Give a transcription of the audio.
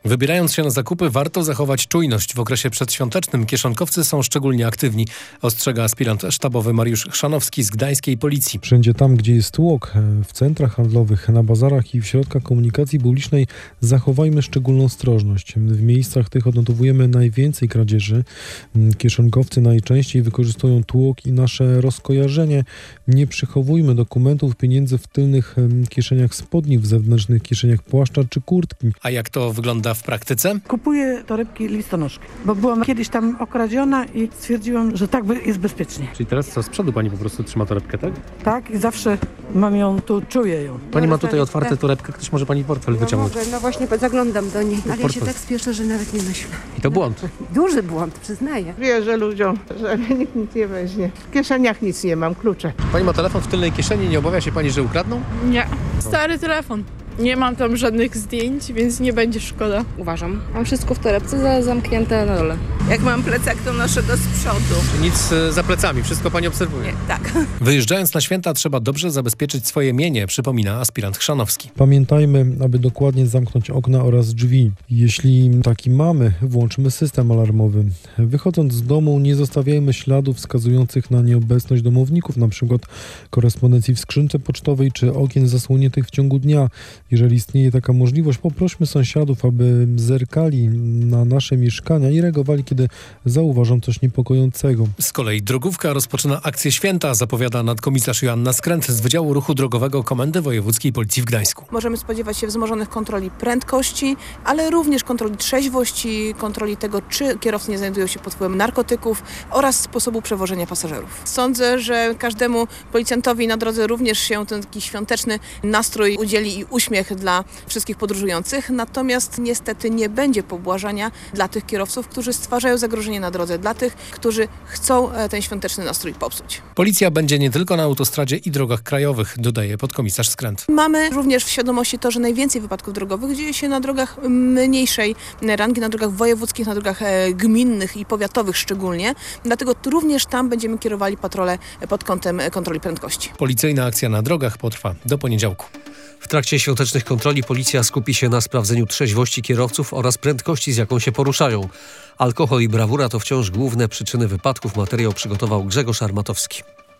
Wybierając się na zakupy, warto zachować czujność. W okresie przedświątecznym kieszonkowcy są szczególnie aktywni, ostrzega aspirant sztabowy Mariusz Chrzanowski z gdańskiej policji. Wszędzie tam, gdzie jest tłok, w centrach handlowych, na bazarach i w środkach komunikacji publicznej zachowajmy szczególną ostrożność. W miejscach tych odnotowujemy najwięcej kradzieży. Kieszonkowcy najczęściej wykorzystują tłok i nasze rozkojarzenie. Nie przechowujmy dokumentów, pieniędzy w tylnych kieszeniach spodni, w zewnętrznych kieszeniach płaszcza czy kurtki. A jak to wygląda w praktyce? Kupuję torebki listonoszki, bo byłam kiedyś tam okradziona i stwierdziłam, że tak jest bezpiecznie. Czyli teraz co, z przodu pani po prostu trzyma torebkę, tak? Tak, i zawsze mam ją tu, czuję ją. Pani ma tutaj otwartą torebkę, ktoś może pani portfel wyciągnąć. No właśnie zaglądam do niej, ale ja się tak spieszę, że nawet nie myślę. I to błąd. Duży błąd, przyznaję. Wierzę ludziom, że nikt nic nie weźmie. W kieszeniach nic nie mam, klucze. Pani ma telefon w tylnej kieszeni, nie obawia się pani, że ukradną? Nie. Stary telefon. Nie mam tam żadnych zdjęć, więc nie będzie szkoda. Uważam. Mam wszystko w torebce zamknięte na dole. Jak mam plecak, to noszę go z przodu. Nic za plecami, wszystko pani obserwuje? Nie, tak. Wyjeżdżając na święta trzeba dobrze zabezpieczyć swoje mienie, przypomina aspirant Chrzanowski. Pamiętajmy, aby dokładnie zamknąć okna oraz drzwi. Jeśli taki mamy, włączmy system alarmowy. Wychodząc z domu nie zostawiajmy śladów wskazujących na nieobecność domowników, np. korespondencji w skrzynce pocztowej czy okien zasłoniętych w ciągu dnia. Jeżeli istnieje taka możliwość, poprośmy sąsiadów, aby zerkali na nasze mieszkania i reagowali, kiedy zauważą coś niepokojącego. Z kolei drogówka rozpoczyna akcję święta, zapowiada nadkomisarz Joanna Skręt z Wydziału Ruchu Drogowego Komendy Wojewódzkiej Policji w Gdańsku. Możemy spodziewać się wzmożonych kontroli prędkości, ale również kontroli trzeźwości, kontroli tego, czy kierowcy nie znajdują się pod wpływem narkotyków oraz sposobu przewożenia pasażerów. Sądzę, że każdemu policjantowi na drodze również się ten taki świąteczny nastrój udzieli i uśmiech dla wszystkich podróżujących, natomiast niestety nie będzie pobłażania dla tych kierowców, którzy stwarzają zagrożenie na drodze, dla tych, którzy chcą ten świąteczny nastrój popsuć. Policja będzie nie tylko na autostradzie i drogach krajowych, dodaje podkomisarz Skręt. Mamy również w świadomości to, że najwięcej wypadków drogowych dzieje się na drogach mniejszej rangi, na drogach wojewódzkich, na drogach gminnych i powiatowych szczególnie, dlatego również tam będziemy kierowali patrole pod kątem kontroli prędkości. Policyjna akcja na drogach potrwa do poniedziałku. W trakcie świątecznych kontroli policja skupi się na sprawdzeniu trzeźwości kierowców oraz prędkości, z jaką się poruszają. Alkohol i brawura to wciąż główne przyczyny wypadków. Materiał przygotował Grzegorz Armatowski.